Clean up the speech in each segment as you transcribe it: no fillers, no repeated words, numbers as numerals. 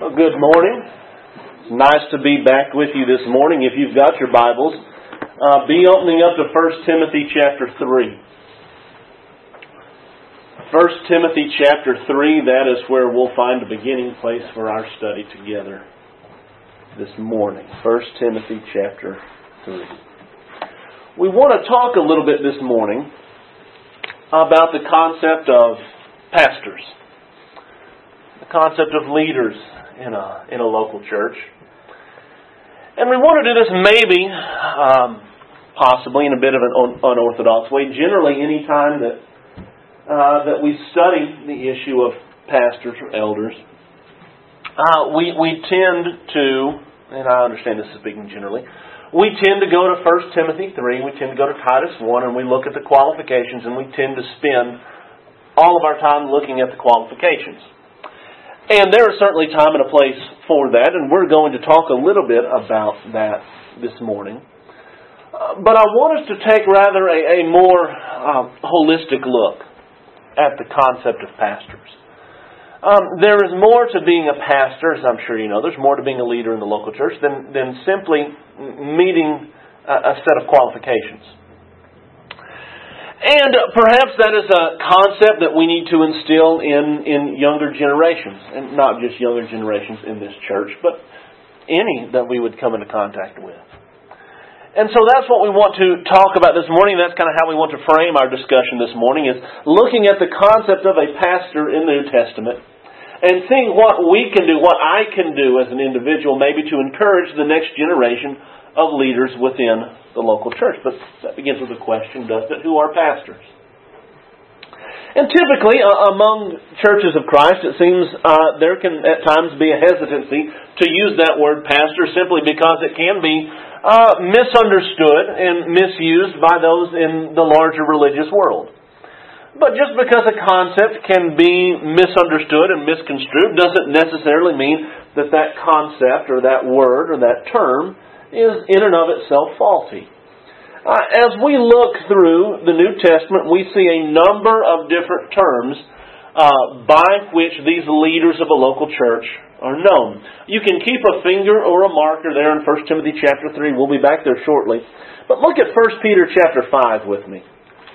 Well, good morning. It's nice to be back with you this morning. If you've got your Bibles, be opening up to 1 Timothy chapter 3. 1 Timothy chapter 3, that is where we'll find the beginning place for our study together this morning. 1 Timothy chapter 3. We want to talk a little bit this morning about the concept of pastors, the concept of leaders in a local church. And we want to do this maybe, possibly in a bit of an unorthodox way. Generally, any time that we study the issue of pastors or elders, we tend to, and I understand this is speaking generally, we tend to go to 1 Timothy 3, we tend to go to Titus 1, and we look at the qualifications, and we tend to spend all of our time looking at the qualifications. And there is certainly time and a place for that, and we're going to talk a little bit about that this morning. But I want us to take rather a more holistic look at the concept of pastors. There is more to being a pastor, as I'm sure you know. There's more to being a leader in the local church than simply meeting a set of qualifications. And perhaps that is a concept that we need to instill in younger generations, and not just younger generations in this church, but any that we would come into contact with. And so that's what we want to talk about this morning. That's kind of how we want to frame our discussion this morning, is looking at the concept of a pastor in the New Testament and seeing what we can do, what I can do as an individual, maybe to encourage the next generation of leaders within the local church. But that begins with the question, doesn't it? Who are pastors? And typically, among churches of Christ, it seems there can at times be a hesitancy to use that word pastor simply because it can be misunderstood and misused by those in the larger religious world. But just because a concept can be misunderstood and misconstrued doesn't necessarily mean that that concept or that word or that term is in and of itself faulty. As we look through the New Testament, we see a number of different terms by which these leaders of a local church are known. You can keep a finger or a marker there in 1 Timothy chapter 3. We'll be back there shortly. But look at 1 Peter chapter 5 with me.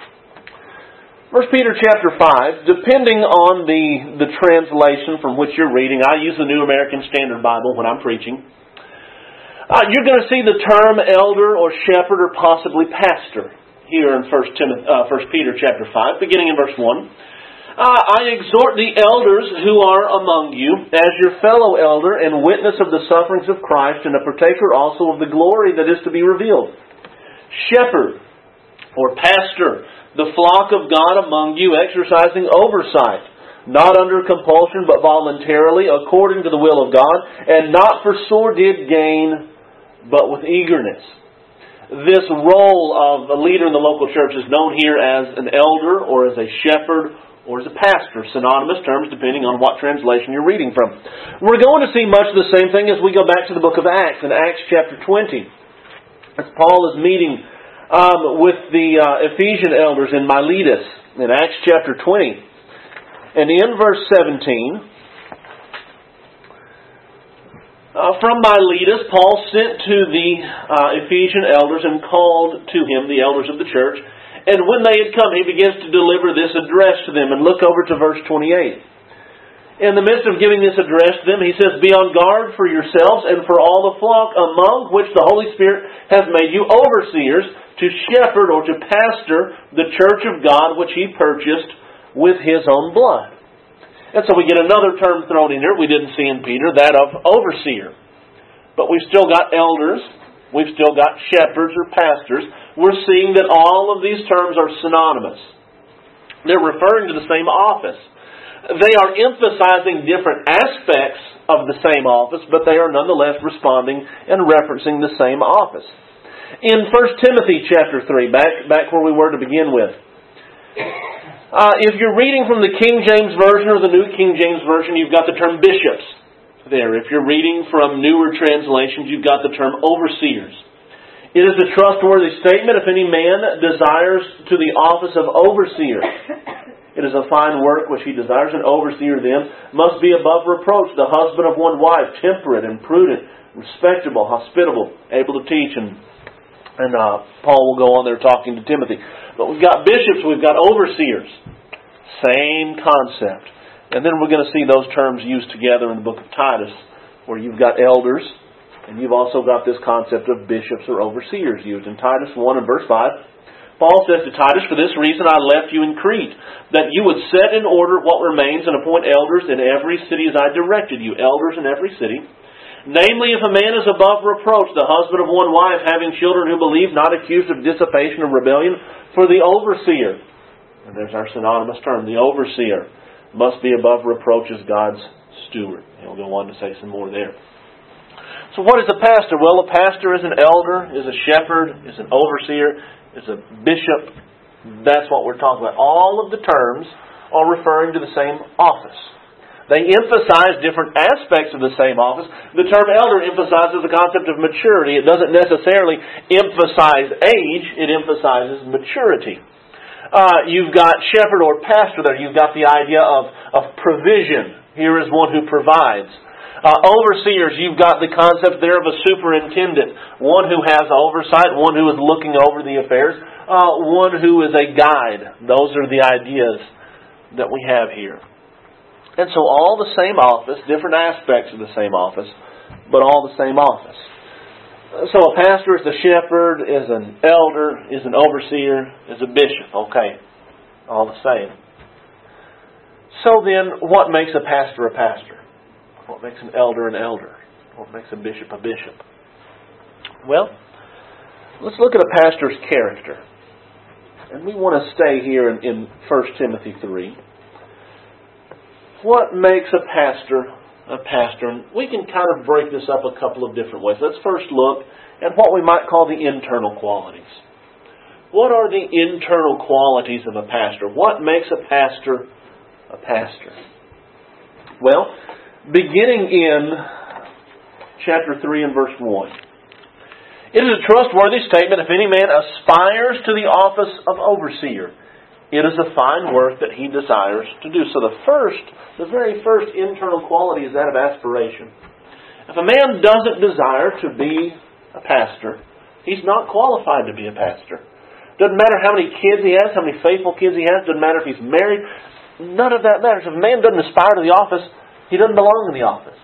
1 Peter chapter 5, depending on the translation from which you're reading, I use the New American Standard Bible when I'm preaching. You're going to see the term elder or shepherd or possibly pastor here in 1 Peter chapter 5, beginning in verse 1. I exhort the elders who are among you as your fellow elder and witness of the sufferings of Christ and a partaker also of the glory that is to be revealed. Shepherd or pastor, the flock of God among you, exercising oversight, not under compulsion but voluntarily, according to the will of God, and not for sordid gain, but with eagerness. This role of a leader in the local church is known here as an elder or as a shepherd or as a pastor. Synonymous terms depending on what translation you're reading from. We're going to see much of the same thing as we go back to the book of Acts, in Acts chapter 20. As Paul is meeting with the Ephesian elders in Miletus in Acts chapter 20. And in verse 17... from Miletus, Paul sent to the Ephesian elders and called to him the elders of the church. And when they had come, he begins to deliver this address to them. And look over to verse 28. In the midst of giving this address to them, he says, "Be on guard for yourselves and for all the flock among which the Holy Spirit has made you overseers to shepherd or to pastor the church of God which he purchased with his own blood." And so we get another term thrown in here we didn't see in Peter, that of overseer. But we've still got elders, we've still got shepherds or pastors. We're seeing that all of these terms are synonymous. They're referring to the same office. They are emphasizing different aspects of the same office, but they are nonetheless responding and referencing the same office. In 1 Timothy chapter 3, back where we were to begin with, if you're reading from the King James Version or the New King James Version, you've got the term bishops there. If you're reading from newer translations, you've got the term overseers. It is a trustworthy statement if any man desires to the office of overseer. It is a fine work which he desires. An overseer then must be above reproach, the husband of one wife, temperate and prudent, respectable, hospitable, able to teach. And Paul will go on there talking to Timothy. But we've got bishops, we've got overseers. Same concept. And then we're going to see those terms used together in the book of Titus, where you've got elders, and you've also got this concept of bishops or overseers used. In Titus 1 and verse 5, Paul says to Titus, "For this reason I left you in Crete, that you would set in order what remains and appoint elders in every city as I directed you." Elders in every city. "Namely, if a man is above reproach, the husband of one wife, having children who believe, not accused of dissipation or rebellion, for the overseer," and there's our synonymous term, the overseer, "must be above reproach as God's steward." He'll go on to say some more there. So what is a pastor? Well, a pastor is an elder, is a shepherd, is an overseer, is a bishop. That's what we're talking about. All of the terms are referring to the same office. They emphasize different aspects of the same office. The term elder emphasizes the concept of maturity. It doesn't necessarily emphasize age. It emphasizes maturity. You've got shepherd or pastor there. You've got the idea of provision. Here is one who provides. Overseers, you've got the concept there of a superintendent. One who has oversight, one who is looking over the affairs, one who is a guide. Those are the ideas that we have here. And so all the same office, different aspects of the same office, but all the same office. So a pastor is a shepherd, is an elder, is an overseer, is a bishop. Okay, all the same. So then, what makes a pastor a pastor? What makes an elder an elder? What makes a bishop a bishop? Well, let's look at a pastor's character. And we want to stay here in 1 Timothy 3. What makes a pastor a pastor? And we can kind of break this up a couple of different ways. Let's first look at what we might call the internal qualities. What are the internal qualities of a pastor? What makes a pastor a pastor? Well, beginning in chapter 3 and verse 1. "It is a trustworthy statement if any man aspires to the office of overseer. It is a fine work that he desires to do." So the very first internal quality is that of aspiration. If a man doesn't desire to be a pastor, he's not qualified to be a pastor. Doesn't matter how many kids he has, how many faithful kids he has, doesn't matter if he's married. None of that matters. If a man doesn't aspire to the office, he doesn't belong in the office.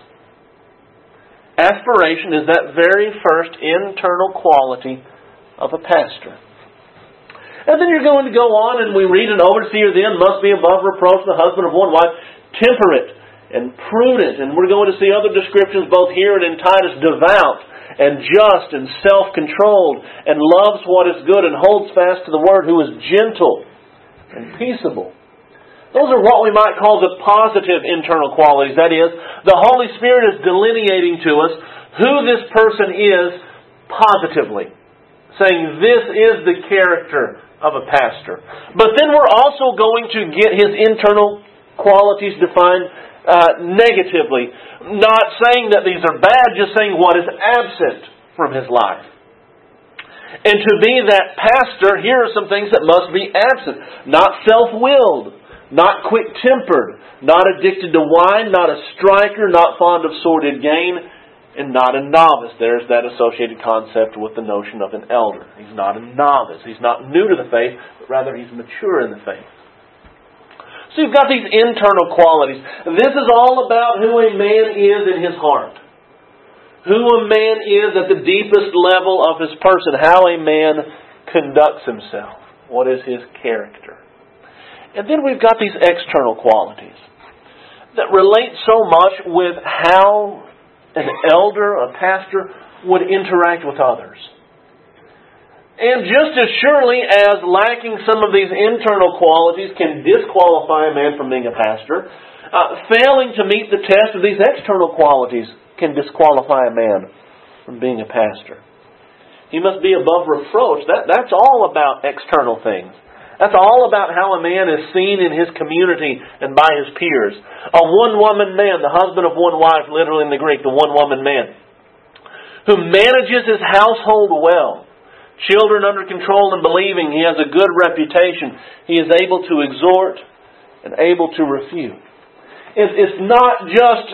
Aspiration is that very first internal quality of a pastor. And then you're going to go on and we read, "An overseer then must be above reproach, the husband of one wife, temperate and prudent." And we're going to see other descriptions both here and in Titus: devout and just and self-controlled and loves what is good and holds fast to the word, who is gentle and peaceable. Those are what we might call the positive internal qualities. That is, the Holy Spirit is delineating to us who this person is positively, saying this is the character of a pastor. But then we're also going to get his internal qualities defined negatively. Not saying that these are bad, just saying what is absent from his life. And to be that pastor, here are some things that must be absent. Not self-willed, not quick-tempered, not addicted to wine, not a striker, not fond of sordid gain, and not a novice. There's that associated concept with the notion of an elder. He's not a novice. He's not new to the faith, but rather he's mature in the faith. So you've got these internal qualities. This is all about who a man is in his heart. Who a man is at the deepest level of his person. How a man conducts himself. What is his character. And then we've got these external qualities that relate so much with how an elder, a pastor, would interact with others. And just as surely as lacking some of these internal qualities can disqualify a man from being a pastor, failing to meet the test of these external qualities can disqualify a man from being a pastor. He must be above reproach. That's all about external things. That's all about how a man is seen in his community and by his peers. A one-woman man, the husband of one wife, literally in the Greek, the one-woman man, who manages his household well. Children under control and believing. He has a good reputation. He is able to exhort. and able to refute. It's not just...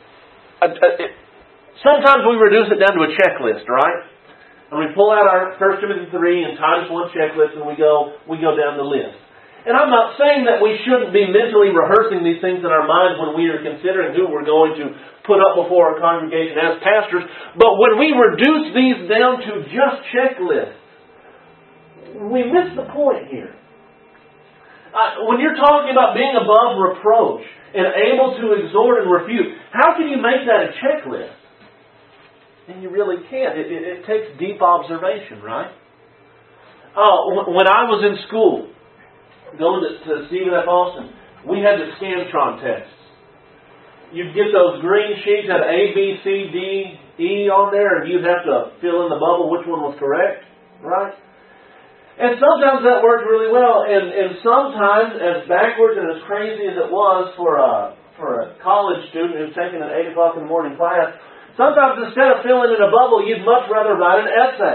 Sometimes we reduce it down to a checklist, right? And we pull out our 1 Timothy 3 and Titus 1 checklist and we go down the list. And I'm not saying that we shouldn't be mentally rehearsing these things in our minds when we are considering who we're going to put up before our congregation as pastors. But when we reduce these down to just checklists, we miss the point here. When you're talking about being above reproach and able to exhort and refute, how can you make that a checklist? And you really can't. It takes deep observation, right? When I was in school, going to Stephen F. Austin, we had the Scantron tests. You'd get those green sheets that had A, B, C, D, E on there, and you'd have to fill in the bubble which one was correct, right? And sometimes that worked really well, and sometimes, as backwards and as crazy as it was for a college student who's taking an 8 o'clock in the morning class, sometimes instead of filling in a bubble, you'd much rather write an essay.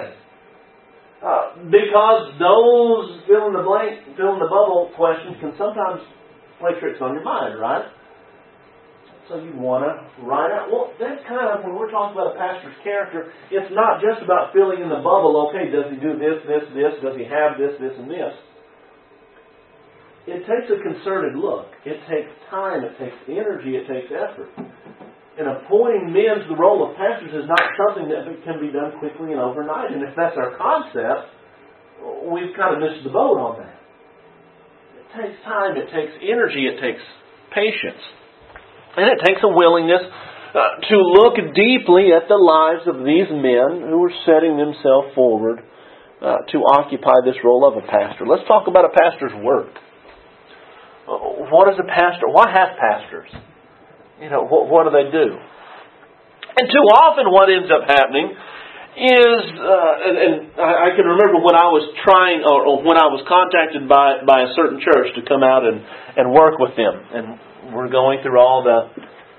Because those fill in the bubble questions can sometimes play tricks on your mind, right? So you want to write out. Well, that's kind of, when we're talking about a pastor's character, it's not just about filling in the bubble. Okay, does he do this, this, this? Does he have this, this, and this? It takes a concerted look. It takes time. It takes energy. It takes effort. And appointing men to the role of pastors is not something that can be done quickly and overnight. And if that's our concept, we've kind of missed the boat on that. It takes time. It takes energy. It takes patience. And it takes a willingness to look deeply at the lives of these men who are setting themselves forward to occupy this role of a pastor. Let's talk about a pastor's work. What is a pastor? Why have pastors? What do they do? And too often what ends up happening is, and I can remember when I was trying, or when I was contacted by a certain church to come out and work with them. And we're going through all the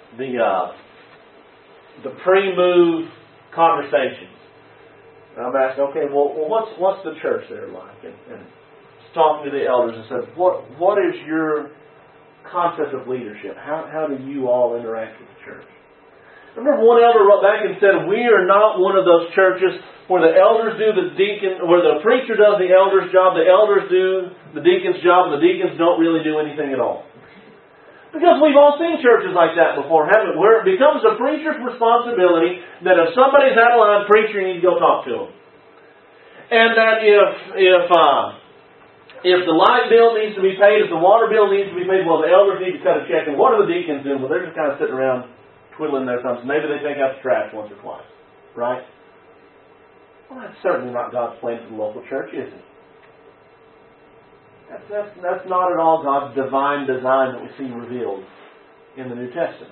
pre-move conversations. And I'm asking, okay, well what's the church there like? And talking to the elders and said, what is your concept of leadership? How do you all interact with the church? I remember one elder wrote back and said, we are not one of those churches where the elders do the deacon, where the preacher does the elder's job, the elders do the deacon's job, and the deacons don't really do anything at all. Because we've all seen churches like that before, haven't we? Where it becomes a preacher's responsibility that if somebody's out of line, preacher, you need to go talk to them. And that if the light bill needs to be paid, if the water bill needs to be paid, well, the elders need to cut a check. And what are the deacons doing? Well, they're just kind of sitting around twiddling their thumbs. Maybe they take out the trash once or twice. Right? Well, that's certainly not God's plan for the local church, is it? That's not at all God's divine design that we see revealed in the New Testament.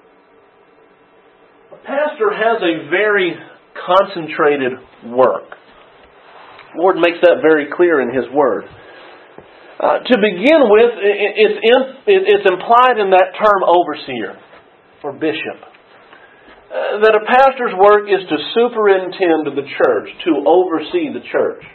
A pastor has a very concentrated work. The Lord makes that very clear in His Word. To begin with, it's implied in that term overseer or bishop. That a pastor's work is to superintend the church, to oversee the church.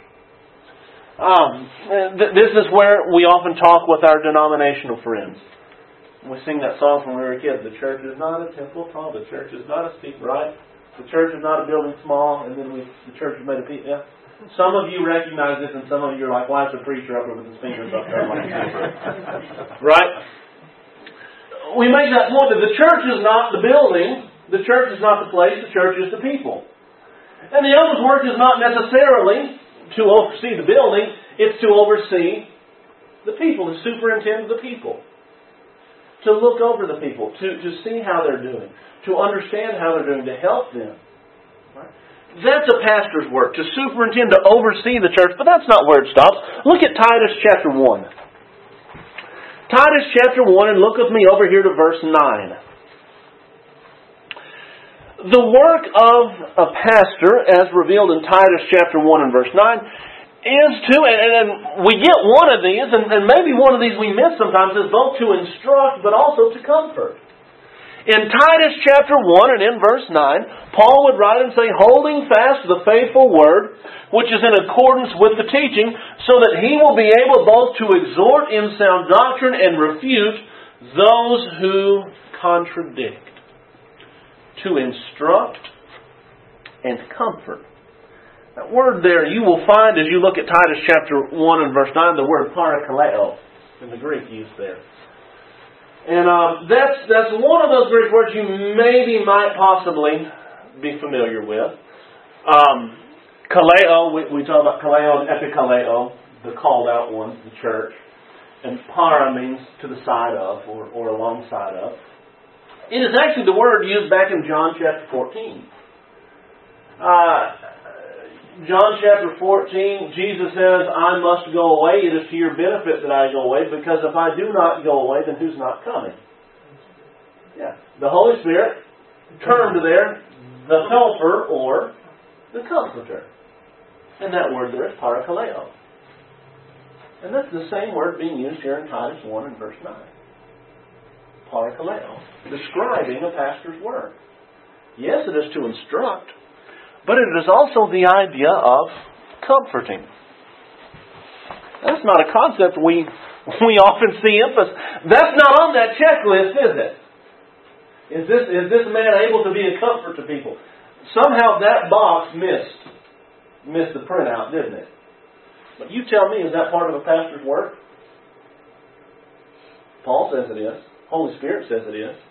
This is where we often talk with our denominational friends. We sing that song when we were kids. The church is not a temple tall. The church is not a steep, right? The church is not a building small. And then the church is made of people. Yeah. Some of you recognize this, and some of you are like, why is the preacher up there with his fingers up there like right? We make that point that the church is not the building. The church is not the place. The church is the people. And the elder's work is not necessarily to oversee the building. It's to oversee the people, to superintend the people. To look over the people, to see how they're doing, to understand how they're doing, to help them. Right? That's a pastor's work, to superintend, to oversee the church, but that's not where it stops. Look at Titus chapter 1. Titus chapter 1, and look with me over here to verse 9. The work of a pastor, as revealed in Titus chapter 1 and verse 9, is to, and we get one of these, and maybe one of these we miss sometimes, is both to instruct but also to comfort. In Titus chapter 1 and in verse 9, Paul would write and say, holding fast the faithful word, which is in accordance with the teaching, so that he will be able both to exhort in sound doctrine and refute those who contradict. To instruct and comfort. That word there, you will find as you look at Titus chapter 1 and verse 9, the word parakaleo in the Greek used there. And that's one of those Greek words you maybe might possibly be familiar with. Kaleo, we talk about kaleo and epikaleo, the called out ones, the church. And para means to the side of or alongside of. It is actually the word used back in John chapter 14. John chapter 14, Jesus says, I must go away. It is to your benefit that I go away, because if I do not go away, then who's not coming? Yeah. The Holy Spirit, termed there, the helper or the comforter. And that word there is parakaleo. And that's the same word being used here in Titus 1 and verse 9. Parakaleo. Describing a pastor's work. Yes, it is to instruct, but it is also the idea of comforting. That's not a concept we often see emphasis. That's not on that checklist, is it? Is this man able to be a comfort to people? Somehow that box missed the printout, didn't it? But you tell me, is that part of a pastor's work? Paul says it is. Holy Spirit says it is.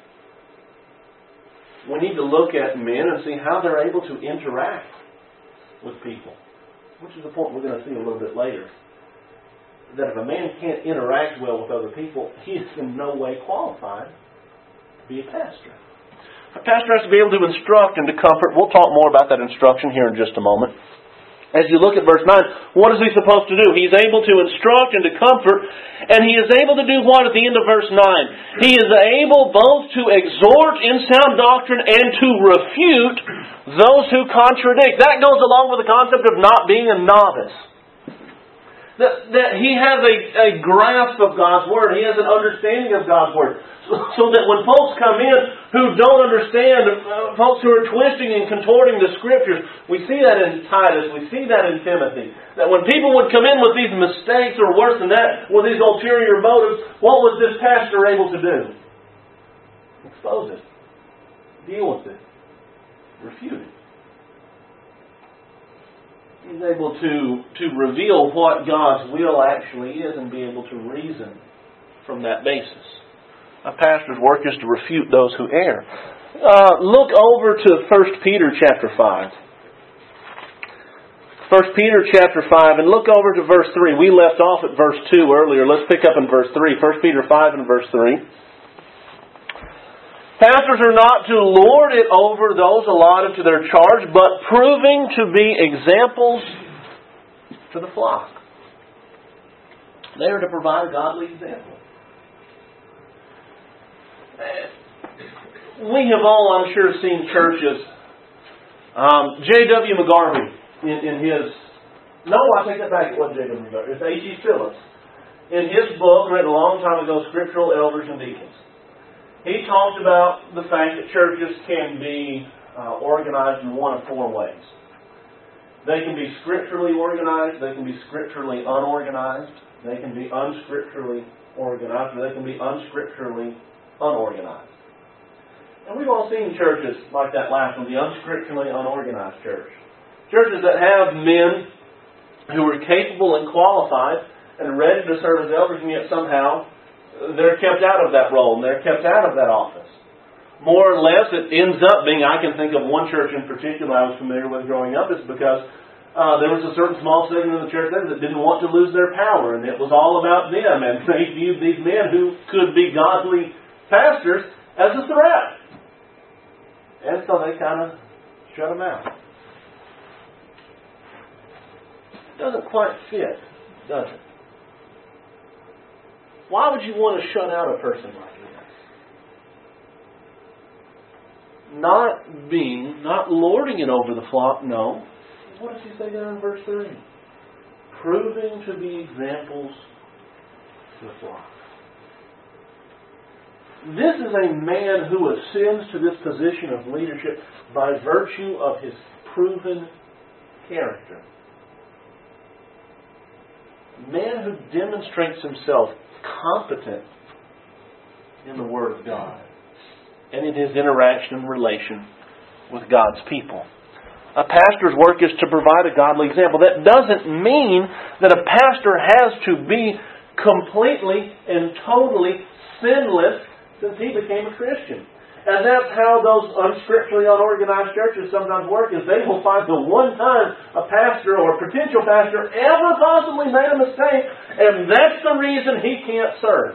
We need to look at men and see how they're able to interact with people. Which is the point we're going to see a little bit later. That if a man can't interact well with other people, he is in no way qualified to be a pastor. A pastor has to be able to instruct and to comfort. We'll talk more about that instruction here in just a moment. As you look at verse 9, what is he supposed to do? He's able to instruct and to comfort, and he is able to do what at the end of verse 9? He is able both to exhort in sound doctrine and to refute those who contradict. That goes along with the concept of not being a novice. That he has a grasp of God's Word. He has an understanding of God's Word. So that when folks come in who don't understand, folks who are twisting and contorting the Scriptures, we see that in Titus, we see that in Timothy. That when people would come in with these mistakes, or worse than that, with these ulterior motives, what was this pastor able to do? Expose it. Deal with it. Refute it. He's able to reveal what God's will actually is and be able to reason from that basis. A pastor's work is to refute those who err. Look over to 1 Peter chapter 5. 1 Peter chapter 5, and look over to verse 3. We left off at verse 2 earlier. Let's pick up in verse 3. 1 Peter 5 and verse 3. Pastors are not to lord it over those allotted to their charge, but proving to be examples to the flock. They are to provide a godly example. We have all, I'm sure, seen churches. J.W. McGarvey, in his... No, I take that back. It wasn't J.W. McGarvey. It's H.E. Phillips. In his book, written a long time ago, Scriptural Elders and Deacons, he talks about the fact that churches can be organized in one of four ways. They can be scripturally organized, they can be scripturally unorganized, they can be unscripturally organized, or they can be unscripturally unorganized. And we've all seen churches like that last one, the unscripturally unorganized church. Churches that have men who are capable and qualified and ready to serve as elders, and yet somehow they're kept out of that role, and they're kept out of that office. More or less, it ends up being, I can think of one church in particular I was familiar with growing up, is because there was a certain small segment of the church there that didn't want to lose their power, and it was all about them, and they viewed these men who could be godly pastors as a threat. And so they kind of shut them out. It doesn't quite fit, does it? Why would you want to shut out a person like this? Not lording it over the flock, no. What does he say there in verse 3? Proving to be examples to the flock. This is a man who ascends to this position of leadership by virtue of his proven character. A man who demonstrates himself competent in the Word of God and in his interaction and relation with God's people. A pastor's work is to provide a godly example. That doesn't mean that a pastor has to be completely and totally sinless since he became a Christian. And that's how those unscripturally unorganized churches sometimes work, is they will find the one time a pastor or a potential pastor ever possibly made a mistake, and that's the reason he can't serve.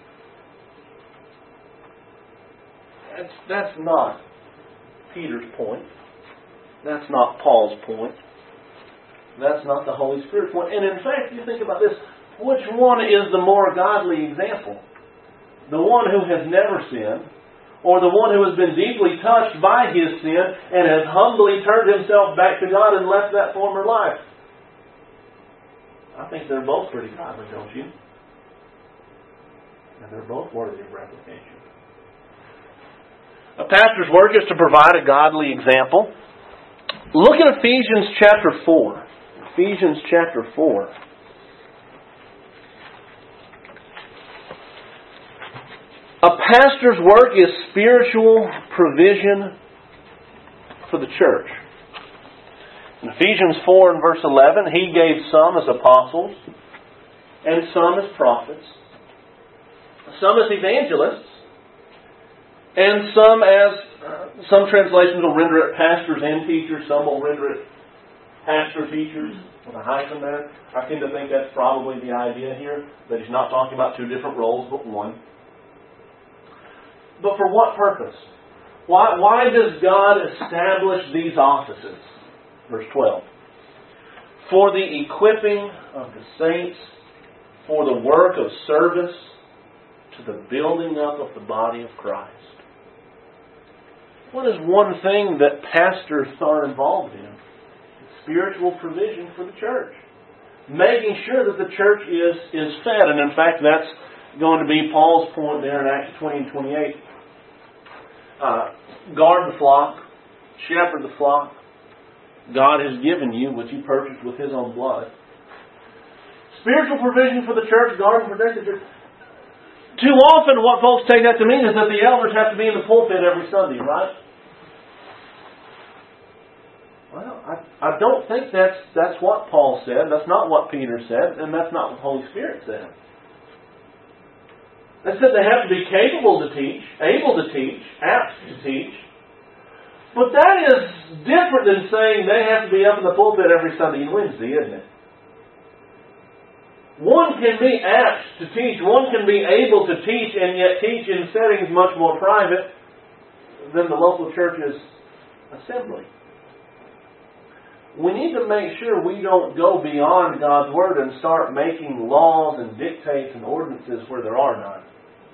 That's not Peter's point. That's not Paul's point. That's not the Holy Spirit's point. And in fact, you think about this, which one is the more godly example? The one who has never sinned, or the one who has been deeply touched by his sin and has humbly turned himself back to God and left that former life? I think they're both pretty godly, don't you? And they're both worthy of replication. A pastor's work is to provide a godly example. Look at Ephesians chapter 4. Ephesians chapter 4. A pastor's work is spiritual provision for the church. In Ephesians 4 and verse 11, he gave some as apostles, and some as prophets, some as evangelists, and some translations will render it pastors and teachers, some will render it pastor teachers with a hyphen there. I tend to think that's probably the idea here, that he's not talking about two different roles but one. But for what purpose? Why does God establish these offices? Verse 12. For the equipping of the saints, for the work of service, to the building up of the body of Christ. What is one thing that pastors are involved in? Spiritual provision for the church. Making sure that the church is fed. And in fact, that's going to be Paul's point there in Acts 20 and 28. Guard the flock, shepherd the flock. God has given you what you purchased with His own blood. Spiritual provision for the church, guard and protect the church. Too often what folks take that to mean is that the elders have to be in the pulpit every Sunday, right? Well, I don't think that's what Paul said. That's not what Peter said. And that's not what the Holy Spirit said. They said they have to be capable to teach, able to teach, apt to teach. But that is different than saying they have to be up in the pulpit every Sunday and Wednesday, isn't it? One can be apt to teach, one can be able to teach, and yet teach in settings much more private than the local church's assembly. We need to make sure we don't go beyond God's Word and start making laws and dictates and ordinances where there are none.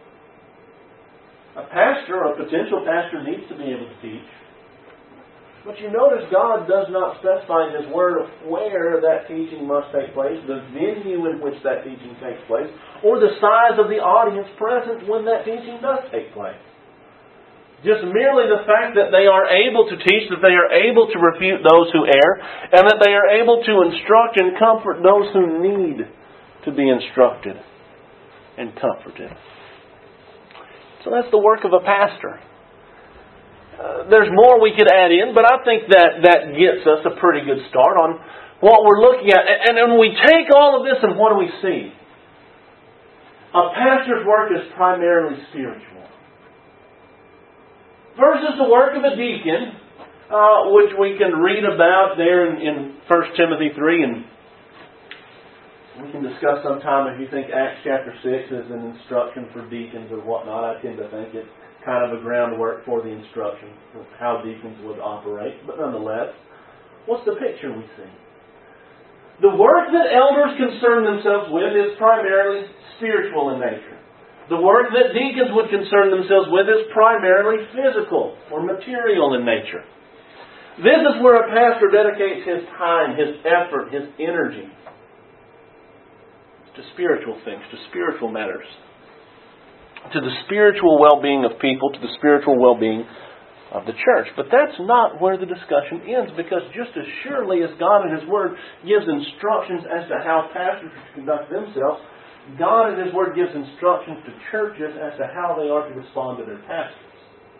A pastor, or a potential pastor, needs to be able to teach. But you notice God does not specify in His Word where that teaching must take place, the venue in which that teaching takes place, or the size of the audience present when that teaching does take place. Just merely the fact that they are able to teach, that they are able to refute those who err, and that they are able to instruct and comfort those who need to be instructed and comforted. So that's the work of a pastor. There's more we could add in, but I think that gets us a pretty good start on what we're looking at. And when we take all of this, and what do we see? A pastor's work is primarily spiritual. Versus the work of a deacon, which we can read about there in 1 Timothy 3, and we can discuss sometime if you think Acts chapter 6 is an instruction for deacons or whatnot. I tend to think it's kind of a groundwork for the instruction of how deacons would operate. But nonetheless, what's the picture we see? The work that elders concern themselves with is primarily spiritual in nature. The work that deacons would concern themselves with is primarily physical or material in nature. This is where a pastor dedicates his time, his effort, his energy to spiritual things, to spiritual matters. to the spiritual well-being of people, to the spiritual well-being of the church. But that's not where the discussion ends, because just as surely as God in His Word gives instructions as to how pastors are to conduct themselves, God in His Word gives instructions to churches as to how they are to respond to their pastors.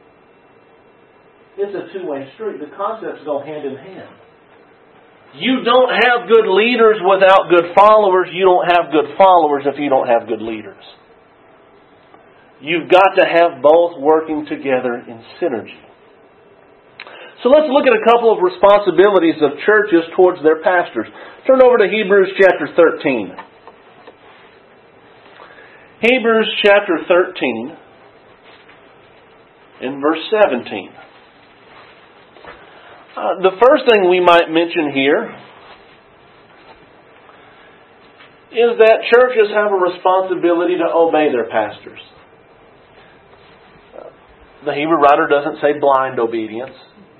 It's a two-way street. The concepts go hand in hand. You don't have good leaders without good followers. You don't have good followers if you don't have good leaders. You've got to have both working together in synergy. So let's look at a couple of responsibilities of churches towards their pastors. Turn over to Hebrews chapter 13. Hebrews chapter 13 in verse 17. The first thing we might mention here is that churches have a responsibility to obey their pastors. The Hebrew writer doesn't say blind obedience.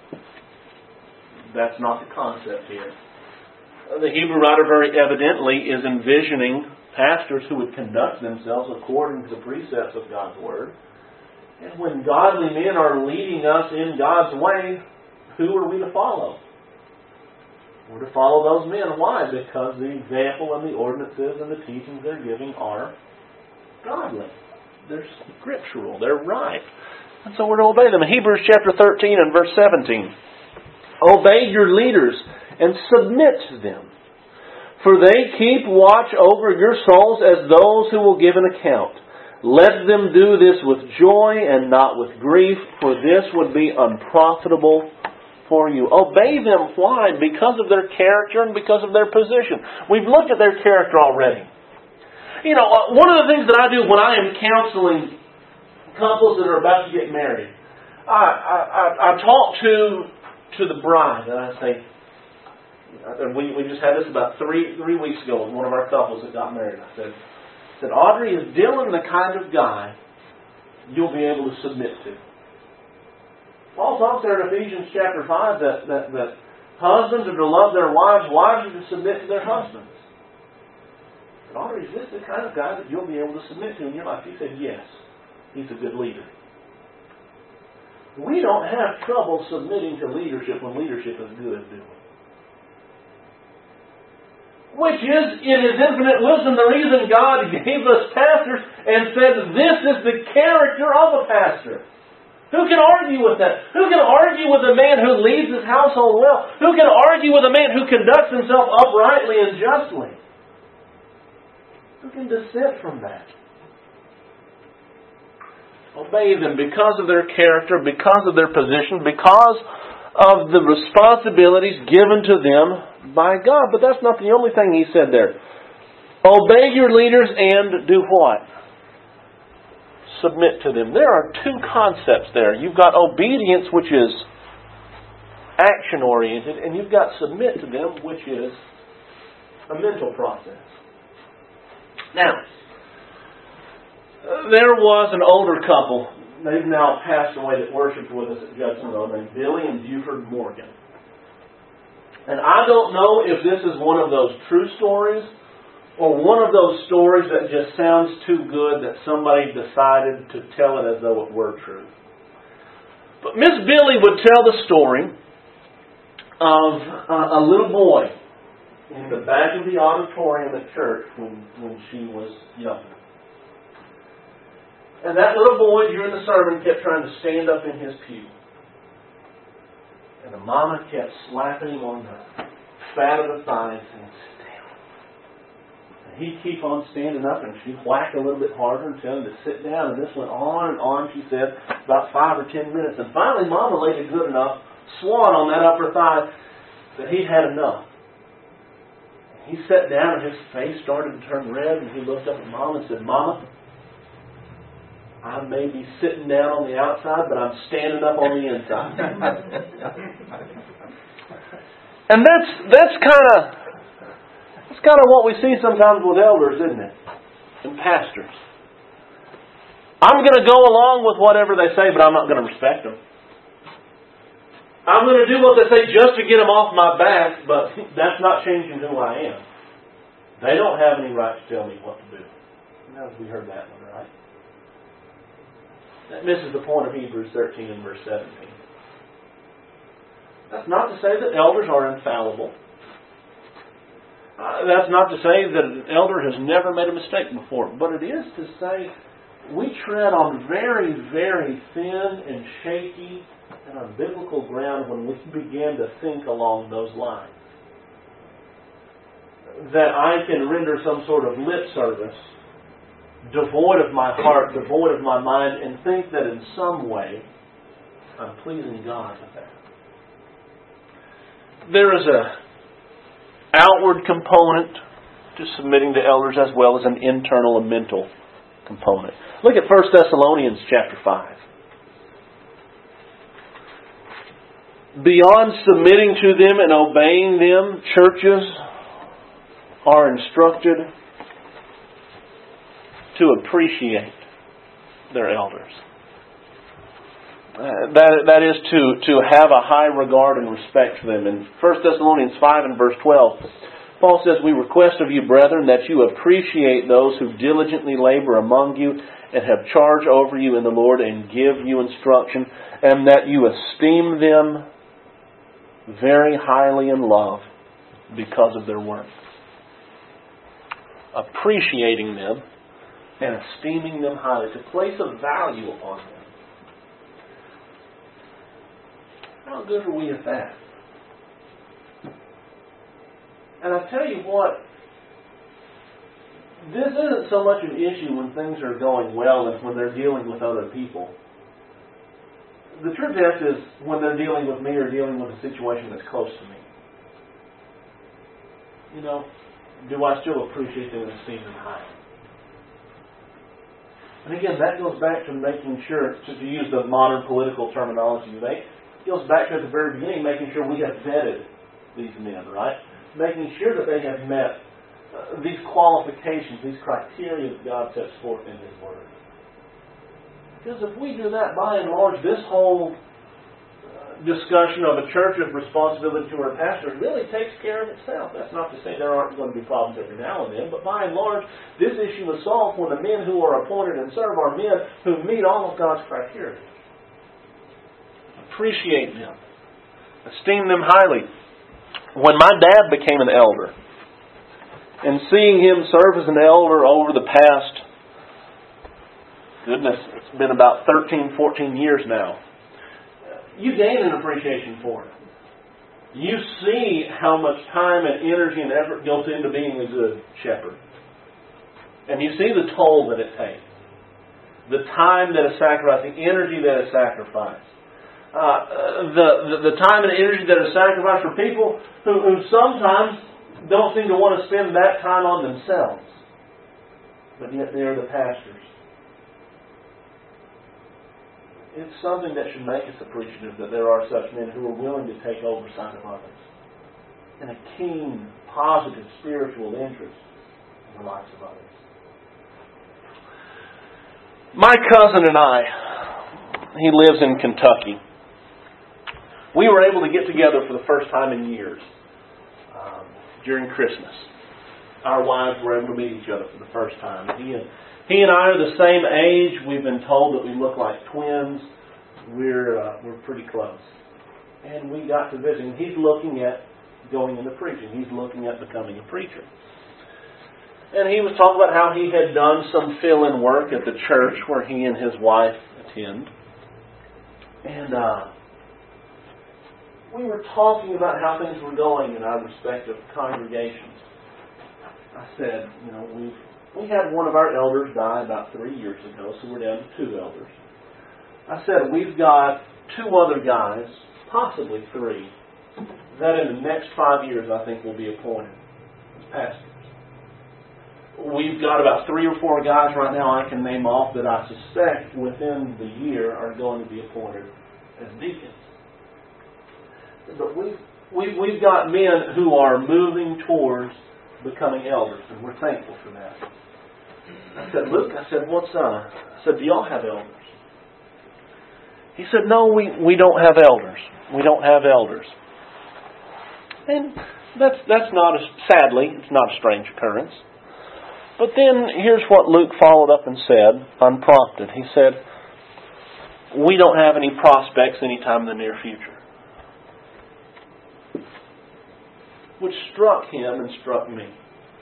That's not the concept here. The Hebrew writer very evidently is envisioning pastors who would conduct themselves according to the precepts of God's Word. And when godly men are leading us in God's way, who are we to follow? We're to follow those men. Why? Because the example and the ordinances and the teachings they're giving are godly. They're scriptural. They're right. And so we're to obey them. In Hebrews chapter 13 and verse 17. Obey your leaders and submit to them, for they keep watch over your souls as those who will give an account. Let them do this with joy and not with grief, for this would be unprofitable for you. Obey them. Why? Because of their character and because of their position. We've looked at their character already. You know, one of the things that I do when I am counseling couples that are about to get married, I talk to the bride, and I say, and we just had this about three weeks ago with one of our couples that got married. I said, Audrey, is Dylan the kind of guy you'll be able to submit to? Paul talks there in Ephesians chapter 5 that husbands are to love their wives, wives are to submit to their husbands. But Audrey, is this the kind of guy that you'll be able to submit to in your life? He said, yes. He's a good leader. We don't have trouble submitting to leadership when leadership is good, do we? Which is, in His infinite wisdom, the reason God gave us pastors and said, this is the character of a pastor. Who can argue with that? Who can argue with a man who leads his household well? Who can argue with a man who conducts himself uprightly and justly? Who can dissent from that? Obey them because of their character, because of their position, because of the responsibilities given to them by God. But that's not the only thing He said there. Obey your leaders and do what? Submit to them. There are two concepts there. You've got obedience, which is action-oriented, and you've got submit to them, which is a mental process. Now, there was an older couple, they've now passed away, that worshipped with us at Judson Road, named Billy and Buford Morgan. And I don't know if this is one of those true stories or one of those stories that just sounds too good that somebody decided to tell it as though it were true. But Miss Billy would tell the story of a little boy in the back of the auditorium at church when she was young. And that little boy during the sermon kept trying to stand up in his pew. And the mama kept slapping him on the fat of the thigh and saying, sit down. And he'd keep on standing up, and she'd whack a little bit harder and tell him to sit down. And this went on and on, she said, about 5 or 10 minutes. And finally mama laid a good enough swat on that upper thigh that he'd had enough. And he sat down and his face started to turn red, and he looked up at Mama and said, Mama, I may be sitting down on the outside, but I'm standing up on the inside. And that's kind of what we see sometimes with elders, isn't it? And pastors. I'm going to go along with whatever they say, but I'm not going to respect them. I'm going to do what they say just to get them off my back, but that's not changing who I am. They don't have any right to tell me what to do. Now, we heard that one, right? That misses the point of Hebrews 13 and verse 17. That's not to say that elders are infallible. That's not to say that an elder has never made a mistake before. But it is to say we tread on very, very thin and shaky and unbiblical ground when we begin to think along those lines. That I can render some sort of lip service, devoid of my heart, devoid of my mind, and think that in some way I'm pleasing God with that. There is an outward component to submitting to elders as well as an internal and mental component. Look at 1 Thessalonians chapter 5. Beyond submitting to them and obeying them, churches are instructed to appreciate their elders. That is to have a high regard and respect for them. In 1 Thessalonians 5 and verse 12, Paul says, "We request of you, brethren, that you appreciate those who diligently labor among you and have charge over you in the Lord and give you instruction, and that you esteem them very highly in love because of their work." Appreciating them and esteeming them highly, to place a value upon them. How good are we at that? And I tell you what, this isn't so much an issue when things are going well as when they're dealing with other people. The true test is when they're dealing with me or dealing with a situation that's close to me. You know, do I still appreciate them and esteem them highly? And again, that goes back to making sure, to use the modern political terminology today, it goes back to at the very beginning, making sure we have vetted these men, right? Making sure that they have met these qualifications, these criteria that God sets forth in His Word. Because if we do that, by and large, this whole discussion of a church's responsibility to our pastors really takes care of itself. That's not to say there aren't going to be problems every now and then, but by and large, this issue is solved when the men who are appointed and serve are men who meet all of God's criteria. Appreciate them. Esteem them highly. When my dad became an elder, and seeing him serve as an elder over the past, it's been about 13, 14 years now, you gain an appreciation for it. You see how much time and energy and effort goes into being a good shepherd. And you see the toll that it takes. The time that is sacrificed, the energy that is sacrificed. The time and energy that is sacrificed for people who sometimes don't seem to want to spend that time on themselves. But yet they are the pastors. It's something that should make us appreciative that there are such men who are willing to take oversight of others. And a keen, positive, spiritual interest in the lives of others. My cousin and I, he lives in Kentucky. We were able to get together for the first time in years during Christmas. Our wives were able to meet each other for the first time. He and I are the same age. We've been told that we look like twins. We're pretty close. And we got to visit. He's looking at going into preaching. He's looking at becoming a preacher. And he was talking about how he had done some fill-in work at the church where he and his wife attend. And we were talking about how things were going in our respective congregations. I said, we had one of our elders die about 3 years ago, so we're down to 2 elders. I said, we've got 2 other guys, possibly 3, that in the next 5 years I think will be appointed as pastors. We've got about 3 or 4 guys right now I can name off that I suspect within the year are going to be appointed as deacons. But we've got men who are moving towards becoming elders, and we're thankful for that. I said, Luke, do y'all have elders? He said, no, we don't have elders. We don't have elders. And that's not, sadly, it's not a strange occurrence. But then here's what Luke followed up and said, unprompted. He said, we don't have any prospects anytime in the near future. Which struck him and struck me.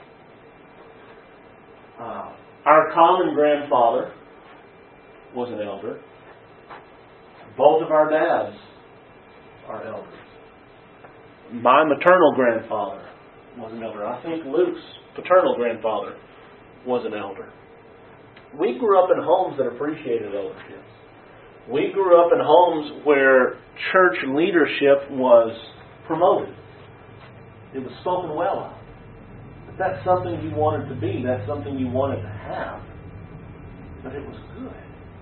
Our common grandfather was an elder. Both of our dads are elders. My maternal grandfather was an elder. I think Luke's paternal grandfather was an elder. We grew up in homes that appreciated eldership. We grew up in homes where church leadership was promoted. It was spoken well of. If that's something you wanted to be, that's something you wanted to have. But it was good.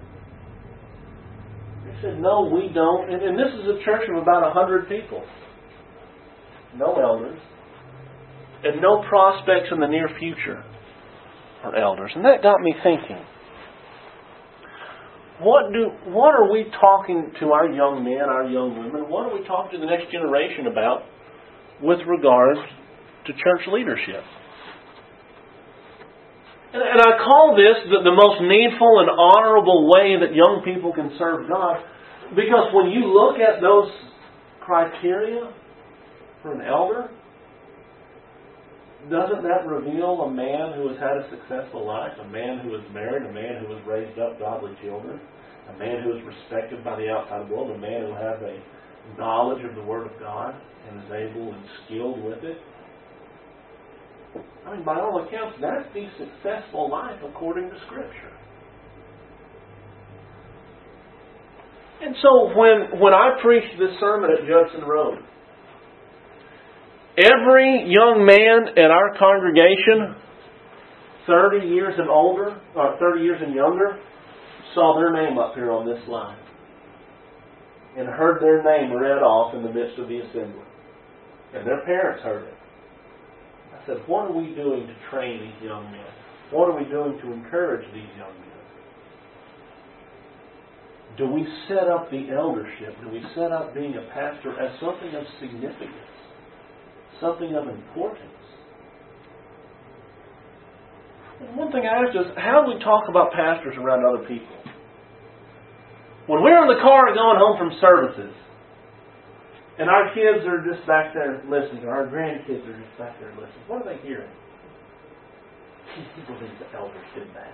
They said, no, we don't. And this is a church of about 100 people. No elders. And no prospects in the near future for elders. And that got me thinking. What are we talking to our young men, our young women? What are we talking to the next generation about with regard to church leadership? And I call this the most needful and honorable way that young people can serve God, because when you look at those criteria for an elder, doesn't that reveal a man who has had a successful life, a man who is married, a man who has raised up godly children, a man who is respected by the outside world, a man who has a knowledge of the Word of God and is able and skilled with it? I mean, by all accounts, that's the successful life according to Scripture. And so when I preached this sermon at Judson Road, every young man at our congregation, 30 years and older, or 30 years and younger, saw their name up here on this line and heard their name read off in the midst of the assembly. And their parents heard it. I said, what are we doing to train these young men? What are we doing to encourage these young men? Do we set up the eldership? Do we set up being a pastor as something of significance? Something of importance? And one thing I asked is, how do we talk about pastors around other people? When we're in the car going home from services, and our kids are just back there listening, or our grandkids are just back there listening, what are they hearing? Can you believe the elders did that?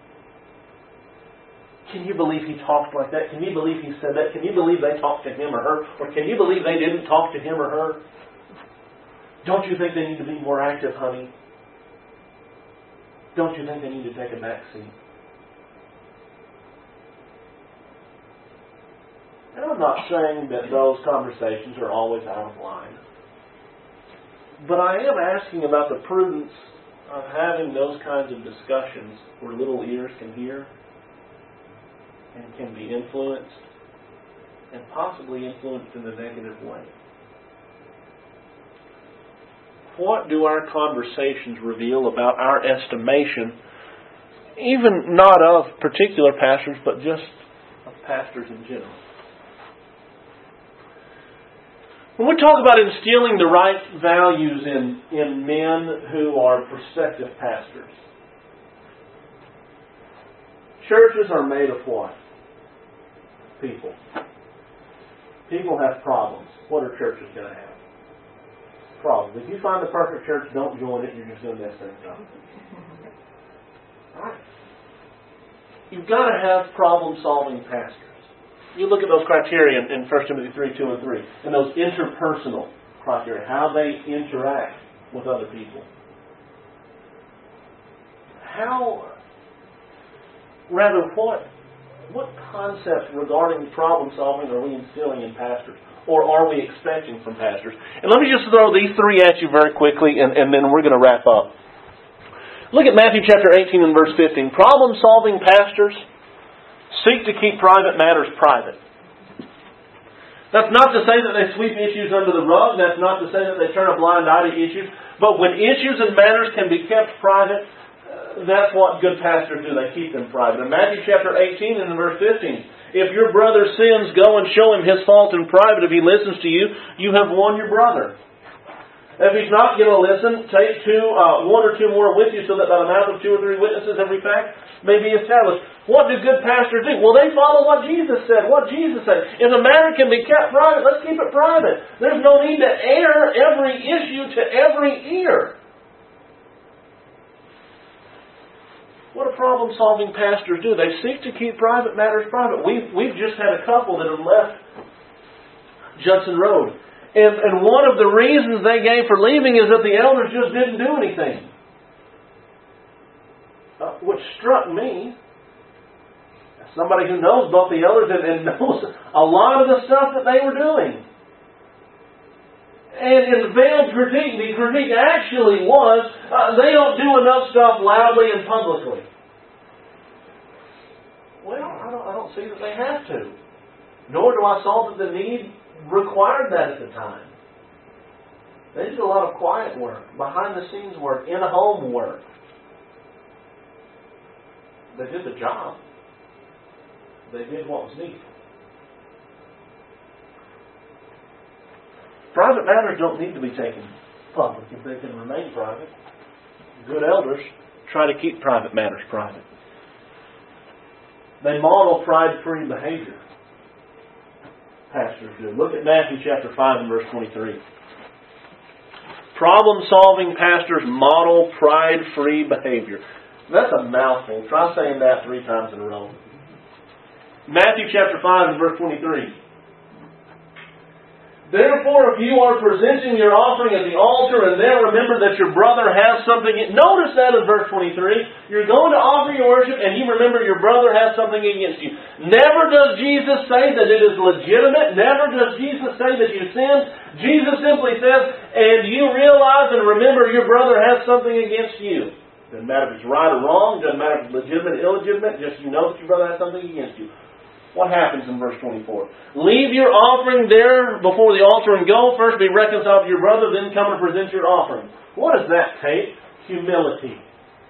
Can you believe he talked like that? Can you believe he said that? Can you believe they talked to him or her? Or can you believe they didn't talk to him or her? Don't you think they need to be more active, honey? Don't you think they need to take a back seat? And I'm not saying that those conversations are always out of line. But I am asking about the prudence of having those kinds of discussions where little ears can hear and can be influenced, and possibly influenced in a negative way. What do our conversations reveal about our estimation, even not of particular pastors, but just of pastors in general? When we talk about instilling the right values in men who are prospective pastors, churches are made of what? People. People have problems. What are churches going to have? Problems. If you find the perfect church, don't join it. You're just going to mess things up. Right. You've got to have problem-solving pastors. You look at those criteria in 1 Timothy 3, 2 and 3, and those interpersonal criteria, how they interact with other people. What concepts regarding problem solving are we instilling in pastors? Or are we expecting from pastors? And let me just throw these three at you very quickly, and then we're going to wrap up. Look at Matthew chapter 18 and verse 15. Problem solving pastors seek to keep private matters private. That's not to say that they sweep issues under the rug. That's not to say that they turn a blind eye to issues. But when issues and matters can be kept private, that's what good pastors do. They keep them private. In Matthew chapter 18 and verse 15, if your brother sins, go and show him his fault in private. If he listens to you, you have won your brother. If he's not going to listen, take one or two more with you, so that by the mouth of two or three witnesses every fact may be established. What do good pastors do? Well, they follow what Jesus said, what Jesus said. If a matter can be kept private, let's keep it private. There's no need to air every issue to every ear. What do problem-solving pastors do? They seek to keep private matters private. We've just had a couple that have left Judson Road. And one of the reasons they gave for leaving is that the elders just didn't do anything. Which struck me, as somebody who knows both the elders and knows a lot of the stuff that they were doing. And in the veiled critique, the critique actually was, they don't do enough stuff loudly and publicly. Well, I don't see that they have to. Nor do I saw that the need required that at the time. They did a lot of quiet work, behind-the-scenes work, in-home work. They did the job. They did what was needed. Private matters don't need to be taken public if they can remain private. Good elders try to keep private matters private. They model pride-free behavior. Pastors do. Look at Matthew chapter 5 and verse 23. Problem-solving pastors model pride-free behavior. That's a mouthful. Try saying that 3 times in a row. Matthew chapter 5 and verse 23. Therefore, if you are presenting your offering at the altar and there remember that your brother has something... Notice that in verse 23. You're going to offer your worship and you remember your brother has something against you. Never does Jesus say that it is legitimate. Never does Jesus say that you sinned. Jesus simply says, and you realize and remember your brother has something against you. Doesn't matter if it's right or wrong. Doesn't matter if it's legitimate or illegitimate. Just you know that your brother has something against you. What happens in verse 24? Leave your offering there before the altar and go. First be reconciled to your brother, then come and present your offering. What does that take? Humility.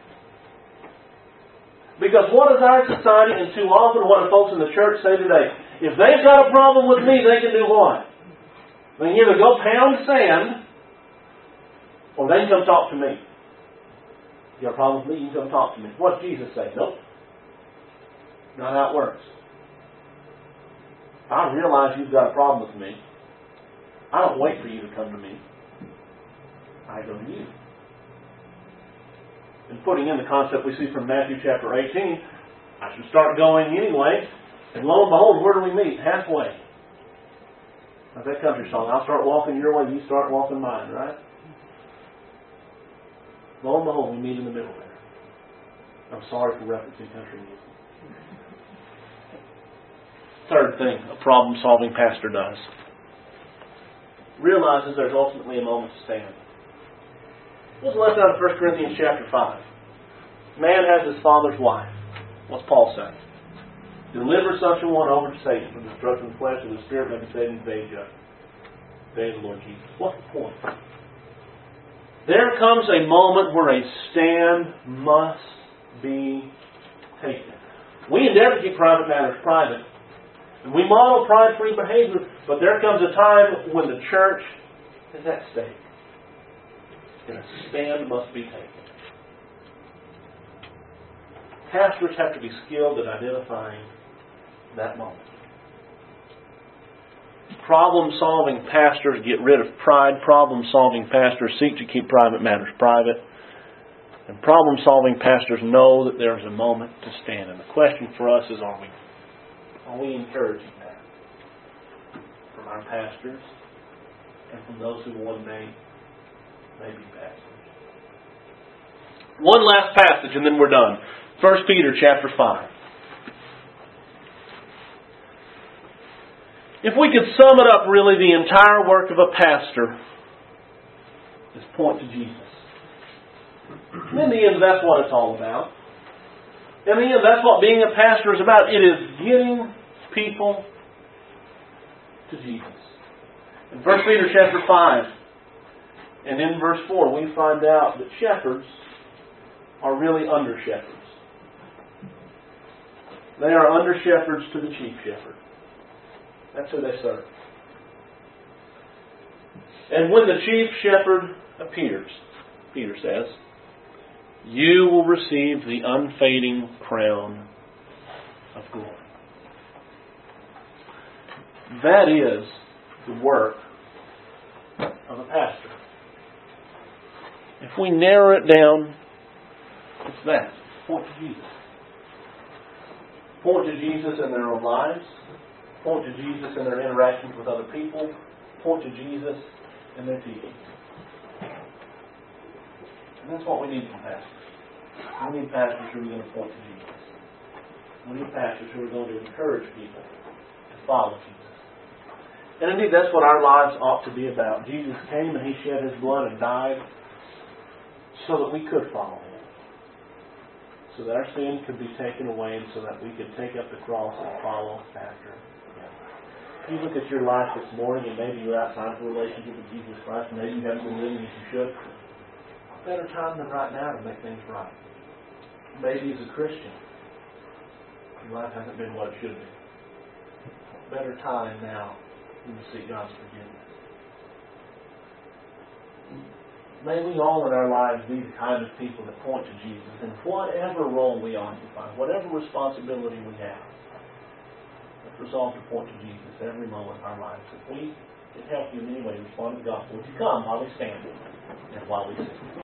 Because what does our society, and too often what do folks in the church say today? If they've got a problem with me, they can do what? They can either go pound sand, or they can come talk to me. You got a problem with me, you can come talk to me. What does Jesus say? Nope. Not how it works. I realize you've got a problem with me. I don't wait for you to come to me. I go to you. And putting in the concept we see from Matthew chapter 18, I should start going anyway. And lo and behold, where do we meet? Halfway. Like that country song. I'll start walking your way, you start walking mine, right? Lo and behold, we meet in the middle there. I'm sorry for referencing country music. Third thing a problem-solving pastor does. Realizes there's ultimately a moment to stand. What's left out of 1 Corinthians chapter 5? Man has his father's wife. What's Paul saying? Deliver such a one over to Satan for destruction of the flesh, and the spirit may be saved in the day of judgment. Day of the Lord Jesus. What's the point? There comes a moment where a stand must be taken. We endeavor to keep private matters private. And we model pride-free behavior, but there comes a time when the church is at stake. And a stand must be taken. Pastors have to be skilled at identifying that moment. Problem-solving pastors get rid of pride. Problem-solving pastors seek to keep private matters private. And problem-solving pastors know that there is a moment to stand. And the question for us is, are we encouraging that from our pastors and from those who one day may be pastors? One last passage and then we're done. 1 Peter chapter 5. If we could sum it up, really, the entire work of a pastor is point to Jesus. And in the end, that's what it's all about. In the end, that's what being a pastor is about. It is getting people to Jesus. In 1 Peter chapter 5 and in verse 4, we find out that shepherds are really under-shepherds. They are under-shepherds to the chief shepherd. That's who they serve. And when the chief shepherd appears, Peter says, you will receive the unfading crown of glory. That is the work of a pastor. If we narrow it down, it's that. Point to Jesus. Point to Jesus in their own lives. Point to Jesus in their interactions with other people. Point to Jesus in their teaching. And that's what we need from pastors. We need pastors who are going to point to Jesus. We need pastors who are going to encourage people to follow Jesus. And indeed, that's what our lives ought to be about. Jesus came and He shed His blood and died so that we could follow Him. So that our sin could be taken away and so that we could take up the cross and follow after Him. If you look at your life this morning and maybe you're outside of a relationship with Jesus Christ, maybe you haven't been living as you should, what better time than right now to make things right? Maybe as a Christian, your life hasn't been what it should be. What better time now than to seek God's forgiveness? May we all in our lives be the kind of people that point to Jesus in whatever role we occupy, whatever responsibility we have. Let's resolve to point to Jesus every moment of our lives. If we can help you in any way respond to the gospel, would you come while we stand and while we sing?